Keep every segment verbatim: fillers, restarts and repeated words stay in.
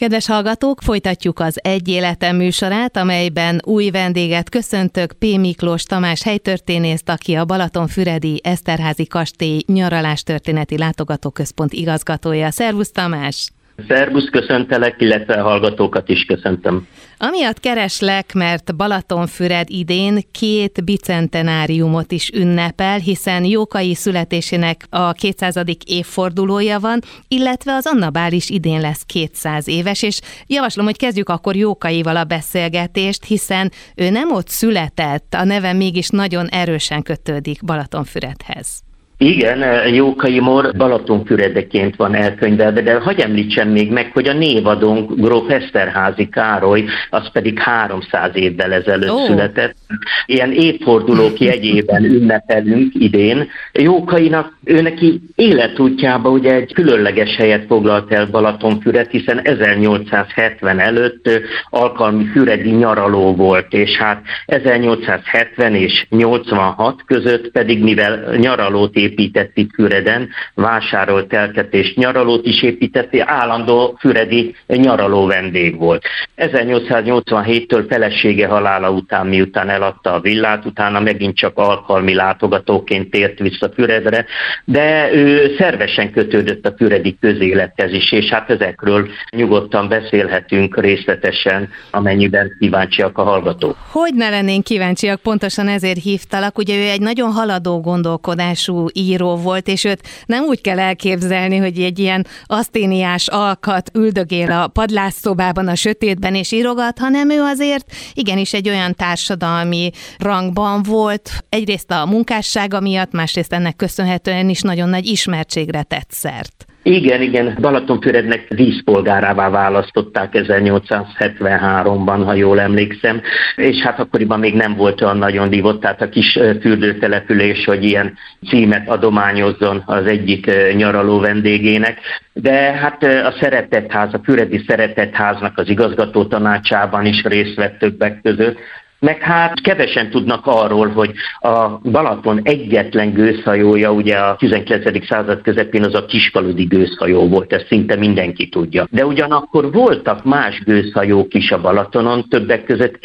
Kedves hallgatók, folytatjuk az Egy Életem műsorát, amelyben új vendéget köszöntök, P. Miklós Tamás helytörténészt, aki a Balatonfüredi Eszterházy kastély nyaralástörténeti látogatóközpont igazgatója. Szervusz Tamás! Szervusz, köszöntelek, illetve a hallgatókat is köszöntöm. Amiatt kereslek, mert Balatonfüred idén két bicentenáriumot is ünnepel, hiszen Jókai születésének a kétszázadik évfordulója van, illetve az Anna Bál is idén lesz kétszáz éves, és javaslom, hogy kezdjük akkor Jókaival a beszélgetést, hiszen ő nem ott született, a neve mégis nagyon erősen kötődik Balatonfüredhez. Igen, Jókai Mór Balatonfüredeként van elkönyvelve, de hagyj említsem még meg, hogy a névadónk gróf Eszterházy Károly, az pedig háromszáz évvel ezelőtt oh. született. Ilyen évfordulók jegyében ünnepelünk idén. Jókainak, ő neki életútjában ugye egy különleges helyet foglalt el Balatonfüred, hiszen ezernyolcszázhetven előtt alkalmi füredi nyaraló volt, és hát ezernyolcszázhetven és nyolcvanhat között pedig, mivel nyaralót épített itt Füreden, vásárolt telket és nyaralót is épített, állandó füredi nyaraló vendég volt. ezernyolcszáznyolcvanhéttől felesége halála után, miután eladta a villát, utána megint csak alkalmi látogatóként tért vissza Füredre, de ő szervesen kötődött a füredi közélethez is, és hát ezekről nyugodtan beszélhetünk részletesen, amennyiben kíváncsiak a hallgatók. Hogy ne lennénk kíváncsiak, pontosan ezért hívtalak, ugye ő egy nagyon haladó gondolkodású író volt, és őt nem úgy kell elképzelni, hogy egy ilyen aszténiás alkat üldögél a padlásszobában, a sötétben és írogat, hanem ő azért igenis egy olyan társadalmi rangban volt, egyrészt a munkássága miatt, másrészt ennek köszönhetően is nagyon nagy ismertségre tett szert. Igen, igen, Balatonfürednek díszpolgárává választották ezernyolcszázhetvenháromban, ha jól emlékszem, és hát akkoriban még nem volt olyan nagyon divott, tehát a kis fürdőtelepülés, hogy ilyen címet adományozzon az egyik nyaraló vendégének, de hát a Szeretetház, a Füredi Szeretetháznak az igazgató tanácsában is részt vett többek között, meg hát kevesen tudnak arról, hogy a Balaton egyetlen gőzhajója, ugye a tizenkilencedik század közepén az a Kisfaludy gőzhajó volt, ezt szinte mindenki tudja. De ugyanakkor voltak más gőzhajók is a Balatonon, többek között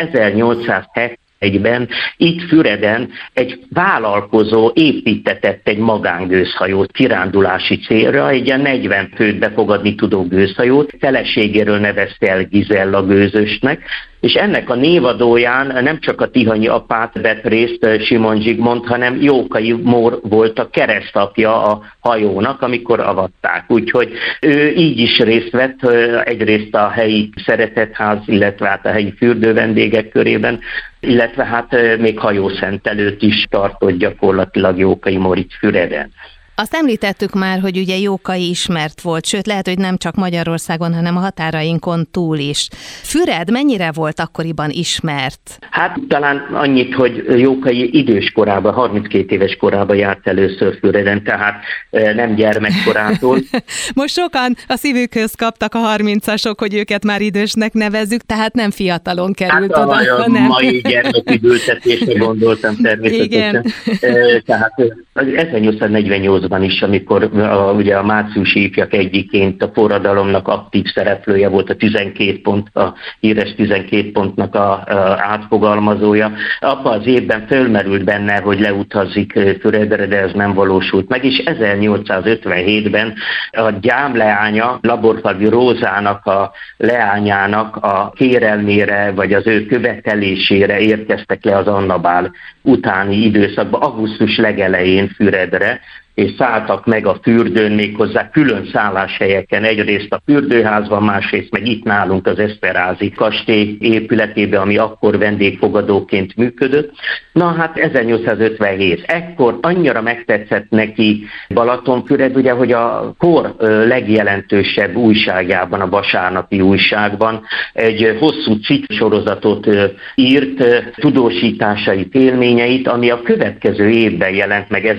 ezernyolcszázhetvenegyben itt Füreden egy vállalkozó építetett egy magángőzhajót kirándulási célra, egy ilyen negyven főt befogadni tudó gőzhajót, feleségéről nevezte el Gizella gőzösnek, és ennek a névadóján nem csak a tihanyi apát vett részt Simon Zsigmond, hanem Jókai Mór volt a keresztapja a hajónak, amikor avatták. Úgyhogy ő így is részt vett egyrészt a helyi Szeretetház, illetve hát a helyi fürdővendégek körében, illetve hát még hajószentelőt is tartott gyakorlatilag Jókai Mór itt Füreden. Azt említettük már, hogy ugye Jókai ismert volt, sőt lehet, hogy nem csak Magyarországon, hanem a határainkon túl is. Füred mennyire volt akkoriban ismert? Hát talán annyit, hogy Jókai idős korában, harminckét éves korában járt először Füreden, tehát nem gyermekkorától. Most sokan a szívükhöz kaptak a harmincasok, hogy őket már idősnek nevezzük, tehát nem fiatalon került hát oda. A hanem. mai gyermeküdültetésre gondoltam természetesen. Igen. Tehát ezernyolcszáznegyvennyolcban is, amikor a, ugye a márciusi ifjak egyiként a forradalomnak aktív szereplője volt, a tizenkét pont, a híres tizenkét pontnak a, a átfogalmazója. Abban az évben fölmerült benne, hogy leutazik Füredre, de ez nem valósult meg, és ezernyolcszázötvenhétben a gyámleánya, Laborfalvi Rózának a leányának a kérelmére, vagy az ő követelésére érkeztek le az Anna Bál utáni időszakban, augusztus legelején Füredre, és szálltak meg a fürdőn, méghozzá külön szálláshelyeken, egyrészt a fürdőházban, másrészt meg itt nálunk az Eszterházy kastély épületében, ami akkor vendégfogadóként működött. Na hát ezernyolcszázötvenhét. Ekkor annyira megtetszett neki Balatonfüred, ugye, hogy a kor legjelentősebb újságában, a Vasárnapi Újságban egy hosszú cikk sorozatot írt, tudósításait, élményeit, ami a következő évben jelent meg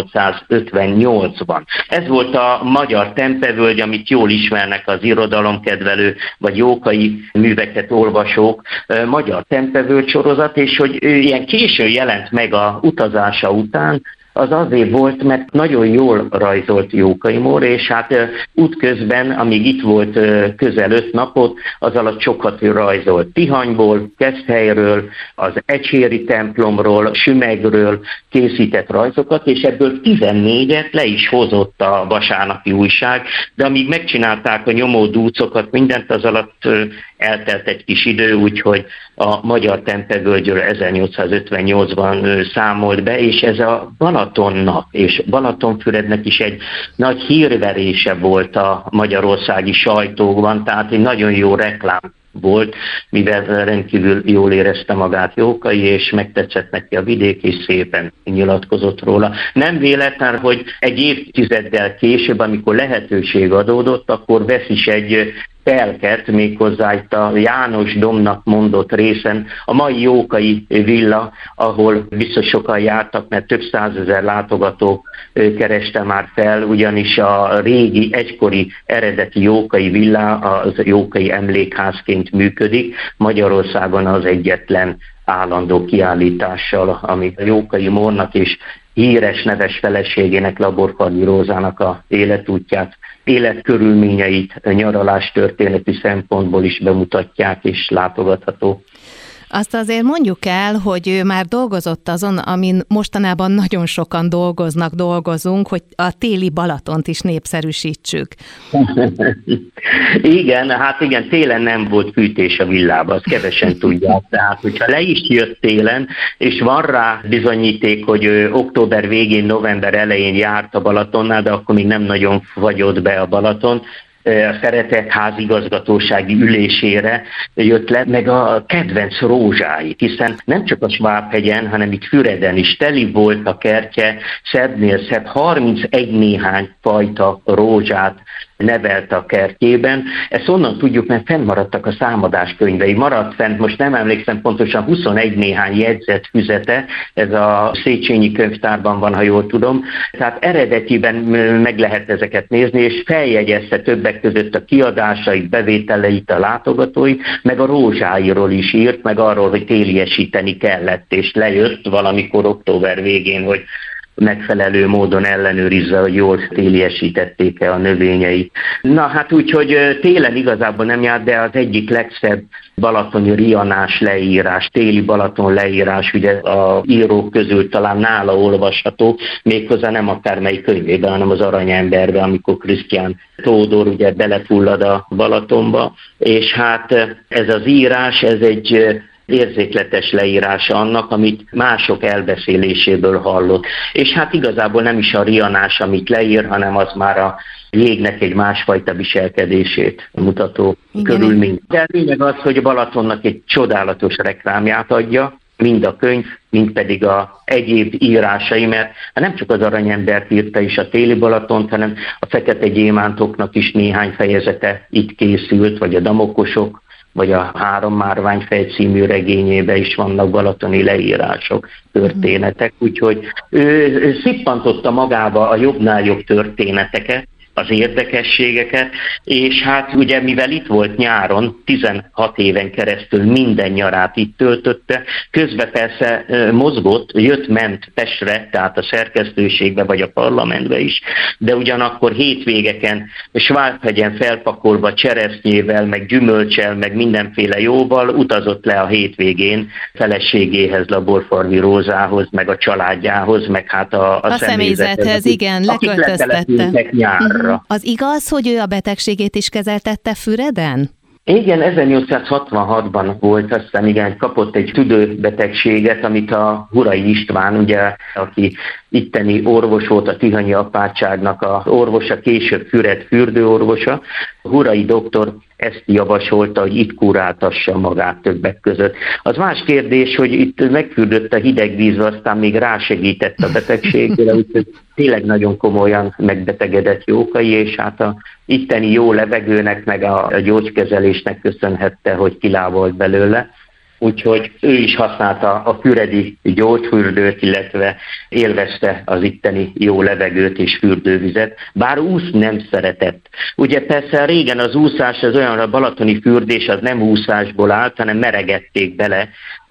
ezernyolcszázötvennyolcban. Ez volt a Magyar Tempevölgy, amit jól ismernek az irodalomkedvelő vagy jókai műveket olvasók, Magyar Tempevölgy sorozat, és hogy ő ilyen későn jelent meg a utazása után, az azért volt, mert nagyon jól rajzolt Jókai Mór, és hát útközben, amíg itt volt közel öt napot, az alatt sokat rajzolt Tihanyból, Keszthelyről, az Ecséri templomról, Sümegről készített rajzokat, és ebből tizennégyet le is hozott a vasárnapi újság, de amíg megcsinálták a nyomódúcokat, mindent, az alatt eltelt egy kis idő, úgyhogy a Magyar Tempevölgyről ezernyolcszázötvennyolcban számolt be, és ez a Balatonnak és Balatonfürednek is egy nagy hírverése volt a magyarországi sajtókban, tehát egy nagyon jó reklám volt, mivel rendkívül jól érezte magát Jókai, és megtetszett neki a vidék, és szépen nyilatkozott róla. Nem véletlen, hogy egy évtizeddel később, amikor lehetőség adódott, akkor vesz is egy telket, méghozzá itt a János Domnak mondott részen, a mai Jókai villa, ahol biztos sokan jártak, mert több százezer látogató kereste már fel, ugyanis a régi, egykori eredeti Jókai villa az Jókai emlékházként működik, Magyarországon az egyetlen állandó kiállítással, ami Jókai Mórnak és híres neves feleségének, Laborfardi Rózának a életútját, életkörülményeit nyaralás történeti szempontból is bemutatják és látogatható. Azt azért mondjuk el, hogy ő már dolgozott azon, amin mostanában nagyon sokan dolgoznak, dolgozunk, hogy a téli Balatont is népszerűsítsük. Igen, hát igen, télen nem volt fűtés a villában, azt kevesen tudják. Tehát, hogyha le is jött télen, és van rá bizonyíték, hogy ő október végén, november elején járt a Balatonnál, de akkor még nem nagyon fagyott be a Balaton, a Szeretett házigazgatósági ülésére jött le, meg a kedvenc rózsáit, hiszen nem csak a Svábhegyen, hanem itt Füreden is teli volt a kertje, szebbnél szebb, harmincegy néhány fajta rózsát nevelt a kertjében. Ezt onnan tudjuk, mert fennmaradtak a számadáskönyvei. Maradt fent, most nem emlékszem pontosan, huszonegy néhány jegyzett füzete, ez a Széchenyi könyvtárban van, ha jól tudom. Tehát eredetiben meg lehet ezeket nézni, és feljegyezte többek között a kiadásait, bevételeit a látogatói, meg a rózsáiról is írt, meg arról, hogy téliesíteni kellett, és lejött valamikor október végén, hogy megfelelő módon ellenőrizve, hogy jól téliesítették-e a növényeit. Na hát úgyhogy télen igazából nem járt, de az egyik legszebb balatoni rianás leírás, téli Balaton leírás, ugye a írók közül talán nála olvasható, méghozzá nem akármelyik könyvében, hanem az Aranyemberben, amikor Krisztián Tódor ugye belefullad a Balatonba, és hát ez az írás, ez egy érzékletes leírása annak, amit mások elbeszéléséből hallott. És hát igazából nem is a rianás, amit leír, hanem az már a jégnek egy másfajta viselkedését mutató körülmény. De a lényeg az, hogy a Balatonnak egy csodálatos reklámját adja, mind a könyv, mind pedig a egyéb írásai, mert nem csak az Aranyembert írta is a téli Balatont, hanem a Fekete gyémántoknak is néhány fejezete itt készült, vagy a Damokosok, vagy a Három márványfej című regényében is vannak balatoni leírások, történetek, úgyhogy ő, ő szippantotta magába a jobbnál jobb történeteket, az érdekességeket, és hát ugye mivel itt volt nyáron, tizenhat éven keresztül minden nyarát itt töltötte, közben persze mozgott, jött-ment Pestre, tehát a szerkesztőségbe vagy a parlamentbe is, de ugyanakkor hétvégeken Svábhegyen felpakolva cseresznyével, meg gyümölcsel, meg mindenféle jóval utazott le a hétvégén feleségéhez, Laborfardi Rózához, meg a családjához, meg hát a, a, a személyzethez, igen, leköltöztette. Nyárra. Az igaz, hogy ő a betegségét is kezeltette Füreden? Igen, ezernyolcszázhatvanhatban volt, aztán igen, kapott egy tüdőbetegséget, amit a Hurai István, ugye, aki itteni orvos volt, a tihanyi apátságnak az orvosa, később Füred fürdőorvosa. A Hurai doktor ezt javasolta, hogy itt kuráltassa magát többek között. Az más kérdés, hogy itt megfürdött a hideg vízbe, aztán még rásegített a betegségre, úgyhogy tényleg nagyon komolyan megbetegedett Jókai, és hát a itteni jó levegőnek, meg a gyógykezelésnek köszönhette, hogy kilábolt belőle. úgyhogy ő is használta a füredi gyógyfürdőt, illetve élvezte az itteni jó levegőt és fürdővizet, bár úszni nem szeretett. Ugye persze régen az úszás az olyan, a balatoni fürdés az nem úszásból állt, hanem meregették bele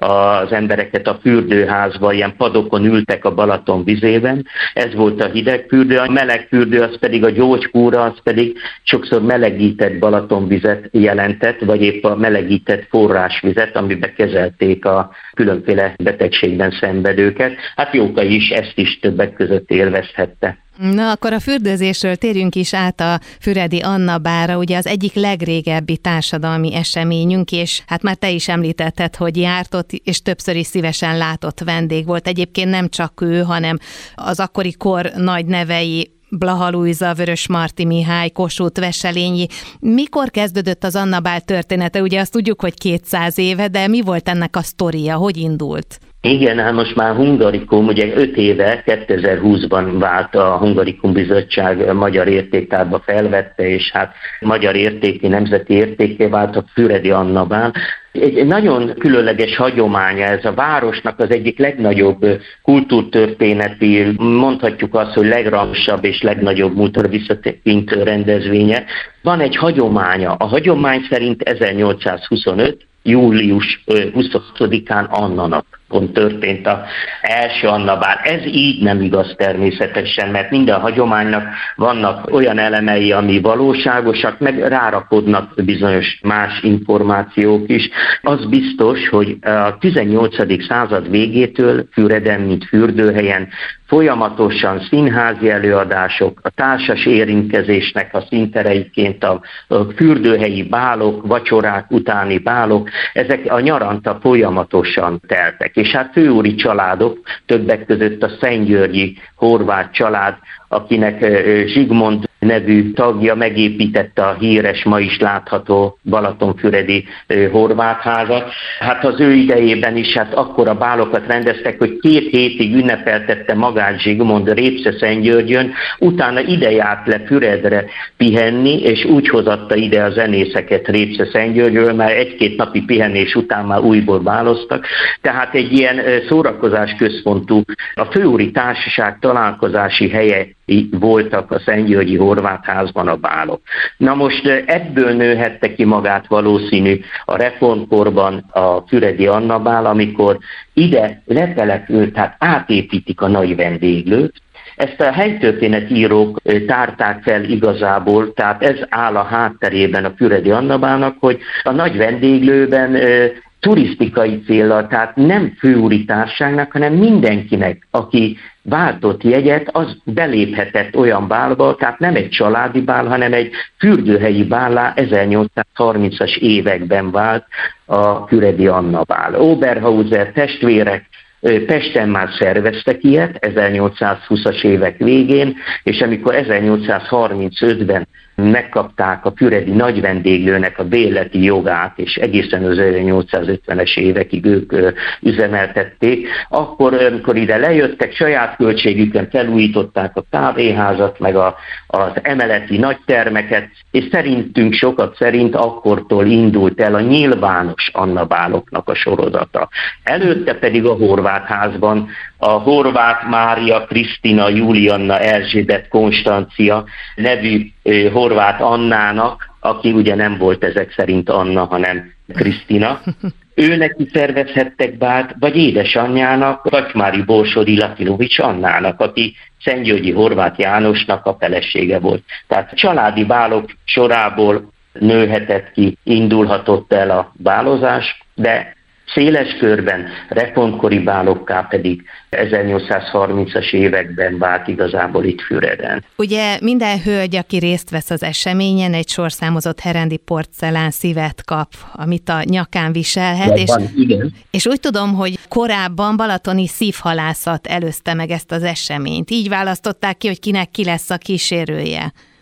az embereket a fürdőházba, ilyen padokon ültek a Balaton vizében, ez volt a hideg fürdő, a meleg fürdő az pedig a gyógykúra, az pedig sokszor melegített Balatonvizet jelentett, vagy épp a melegített forrásvizet, amiben kezelték a különféle betegségben szenvedőket. Hát Jókai is ezt is többek között élvezhette. Na, akkor a fürdőzésről térjünk is át a Füredi Anna bárra, ugye az egyik legrégebbi társadalmi eseményünk, és hát már te is említetted, hogy járt ott, és többször is szívesen látott vendég volt. Egyébként nem csak ő, hanem az akkori kor nagy nevei, Blaha Lujza, Vörösmarty Mihály, Kossuth, Wesselényi. Mikor kezdődött az Anna bál története? Ugye azt tudjuk, hogy kétszáz éve, de mi volt ennek a sztoria? Hogy indult? Igen, hát most már Hungarikum, ugye öt éve, kétezer-húszban vált a Hungarikum Bizottság magyar értéktárba felvette, és hát magyar értéki, nemzeti értékké vált a Füredi Anna bál. Egy nagyon különleges hagyománya ez a városnak az egyik legnagyobb kultúrtörténeti, mondhatjuk azt, hogy legrangosabb és legnagyobb múltra visszatekintő rendezvénye. Van egy hagyománya. A hagyomány szerint ezernyolcszázhuszonöt. július huszonhatodikán Anna nap pont történt az első Anna bál. Ez így nem igaz természetesen, mert minden hagyománynak vannak olyan elemei, ami valóságosak, meg rárakodnak bizonyos más információk is. Az biztos, hogy a tizennyolcadik század végétől Füreden, mint fürdőhelyen folyamatosan színházi előadások, a társas érintkezésnek a színtereiként a fürdőhelyi bálok, vacsorák utáni bálok, ezek a nyaranta folyamatosan teltek. És hát főúri családok, többek között a szentgyörgyi horvát család, akinek Zsigmond nevű tagja megépítette a híres, ma is látható balatonfüredi horvátházat. Hát az ő idejében is hát akkora bálokat rendeztek, hogy két hétig ünnepeltette magát Zsigmond Répce-Szentgyörgyön, utána ide járt le Füredre pihenni, és úgy hozatta ide a zenészeket Répce-Szentgyörgyről, mert egy-két napi pihenés után már újból báloztak. Tehát egy ilyen szórakozás központú, a főúri társaság találkozási helye voltak a szentgyörgyi horvátházban a bálok. Na most ebből nőhette ki magát valószínű a reformkorban a Füredi Anna bál, amikor ide letelepült, tehát átépítik a nagy vendéglőt. Ezt a helytörténetírók tárták fel igazából, tehát ez áll a hátterében a Füredi Anna bálnak, hogy a nagy vendéglőben turisztikai céllal, tehát nem főúri társaságnak, hanem mindenkinek, aki váltott jegyet, az beléphetett olyan bálba, tehát nem egy családi bál, hanem egy fürdőhelyi bállá ezernyolcszázharmincas években vált a Füredi Anna bál. Oberhauser testvérek Pesten már szerveztek ilyet ezernyolcszázhúszas évek végén, és amikor ezernyolcszázharmincötben megkapták a füredi nagy vendéglőnek a bérleti jogát, és egészen az ezernyolcszázötvenes évekig ők üzemeltették, akkor, amikor ide lejöttek, saját költségükön felújították a kávéházat, meg a, az emeleti nagytermeket, és szerintünk sokat szerint akkortól indult el a nyilvános Anna báloknak a sorozata. Előtte pedig a horvátházban a Horváth Mária, Krisztina, Julianna, Erzsébet, Konstancia nevű Horváth Annának, aki ugye nem volt ezek szerint Anna, hanem Krisztina, ő neki szervezhettek bált, vagy édesanyjának, Kacsmári Borsodi Latinovics Annának, aki Szentgyörgyi Horváth Jánosnak a felesége volt. Tehát családi bálok sorából nőhetett ki, indulhatott el a bálozás, de széles körben reformkori bálokká pedig ezernyolcszázharmincas években vált igazából itt Füreden. Ugye minden hölgy, aki részt vesz az eseményen, egy sorszámozott herendi porcelán szívet kap, amit a nyakán viselhet, és, van, igen. és úgy tudom, hogy korábban balatoni szívhalászat előzte meg ezt az eseményt. Így választották ki, hogy kinek ki lesz a kísérője.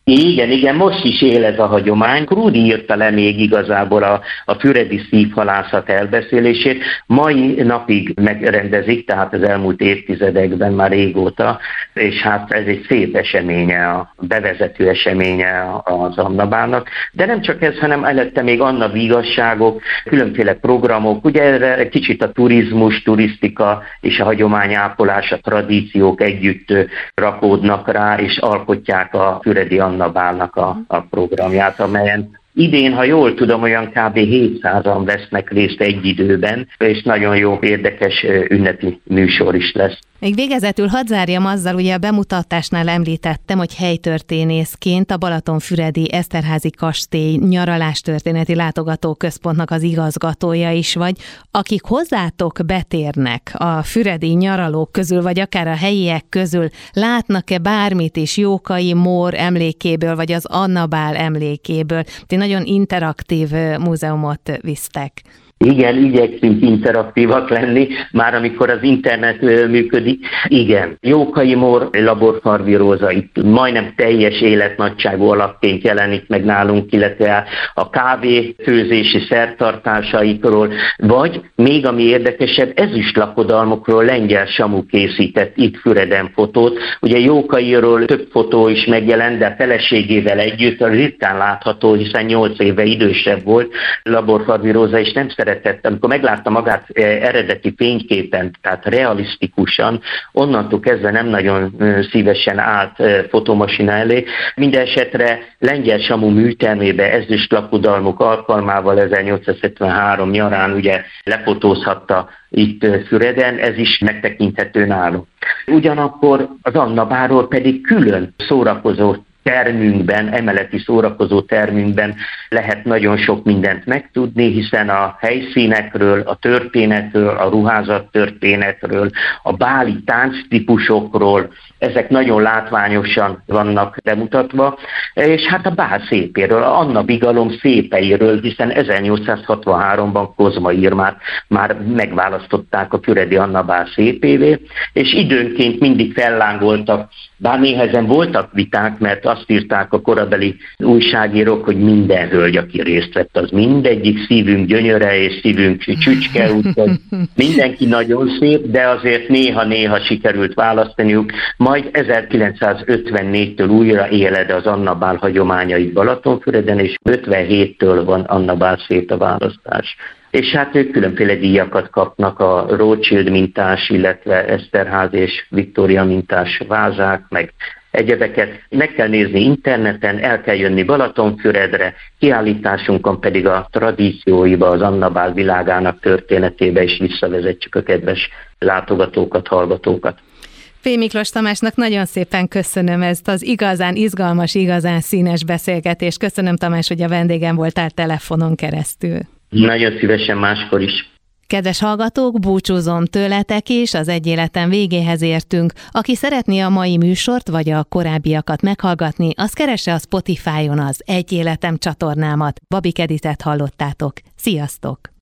Igen, igen, most is él ez a hagyomány. Krúdy írta le még igazából a, a füredi szívhalászat elbeszélését. Mai napig megrendezik, tehát az elmúlt évtizedekben már régóta, és hát ez egy szép eseménye, a bevezető eseménye az Annabálnak. De nem csak ez, hanem előtte még Anna vigasságok, különféle programok, ugye erre kicsit a turizmus, turisztika és a hagyományápolás, a tradíciók együtt rakódnak rá, és alkotják a füredi Annabálnak a, a programját, amelyen idén, ha jól tudom, olyan kb. hétszázan vesznek részt egy időben, és nagyon jó, érdekes ünnepi műsor is lesz. Még végezetül hadd zárjam azzal, ugye a bemutatásnál említettem, hogy helytörténészként a Balatonfüredi Eszterházy kastély nyaralástörténeti látogatóközpontnak az igazgatója is vagy. Akik hozzátok betérnek a füredi nyaralók közül, vagy akár a helyiek közül, látnak-e bármit is Jókai Mór emlékéből, vagy az Annabál emlékéből? Ti nagyon interaktív múzeumot visztek. Igen, igyekszünk interaktívak lenni, már amikor az internet működik. Igen, Jókai Mór laborfarvi róza itt majdnem teljes életnagyságú alakként jelenik meg nálunk, illetve a kávéfőzési szertartásaikról, vagy még ami érdekesebb, ezüstlakodalmokról Lengyel Samu készített itt Füreden fotót. Ugye Jókairól több fotó is megjelent, de a feleségével együtt ritkán látható, hiszen nyolc éve idősebb volt laborfarvi róza, és nem szeret amikor meglátta magát eredeti fényképen, tehát realisztikusan, onnantól kezdve nem nagyon szívesen állt fotomasina elé. Mindenesetre Lengyel Samu műtermébe ezüstlakodalmok alkalmával ezernyolcszázhetvenhárom nyarán ugye lefotózhatta itt Füreden, ez is megtekinthető nálunk. Ugyanakkor az Annabálról pedig külön szórakozó termünkben, emeleti szórakozó termünkben lehet nagyon sok mindent megtudni, hiszen a helyszínekről, a történetről, a ruházattörténetről, a báli tánctípusokról, ezek nagyon látványosan vannak bemutatva, és hát a bál szépéről, a Anna bigalom szépeiről, hiszen ezernyolcszázhatvanháromban Kozma Irmát már megválasztották a füredi Annabál szépévé, és időnként mindig fellángoltak, bár néhezen voltak viták, mert azt írták a korabeli újságírók, hogy minden hölgy, aki részt vett, az mindegyik szívünk gyönyöre és szívünk csücske, úgyhogy mindenki nagyon szép, de azért néha-néha sikerült választaniuk. Majd ezerkilencszázötvennégytől újra éled az Annabál hagyományait Balatonfüreden, és ötvenhéttől van Annabál szét a választás. És hát ők különféle díjakat kapnak, a Rothschild mintás, illetve Eszterházy és Viktória mintás vázák, meg egyebeket. Meg kell nézni interneten, el kell jönni Balatonfüredre, kiállításunkon pedig a tradícióiba, az Annabál világának történetébe is visszavezetjük a kedves látogatókat, hallgatókat. P. Miklós Tamásnak nagyon szépen köszönöm ezt az igazán izgalmas, igazán színes beszélgetést. Köszönöm, Tamás, hogy a vendégem voltál telefonon keresztül. Nagyon szívesen máskor is. Kedves hallgatók, búcsúzom tőletek is, az Egy életen végéhez értünk. Aki szeretné a mai műsort vagy a korábbiakat meghallgatni, az keresse a Spotify-on az Egy életem csatornámat. Babik Editet hallottátok. Sziasztok!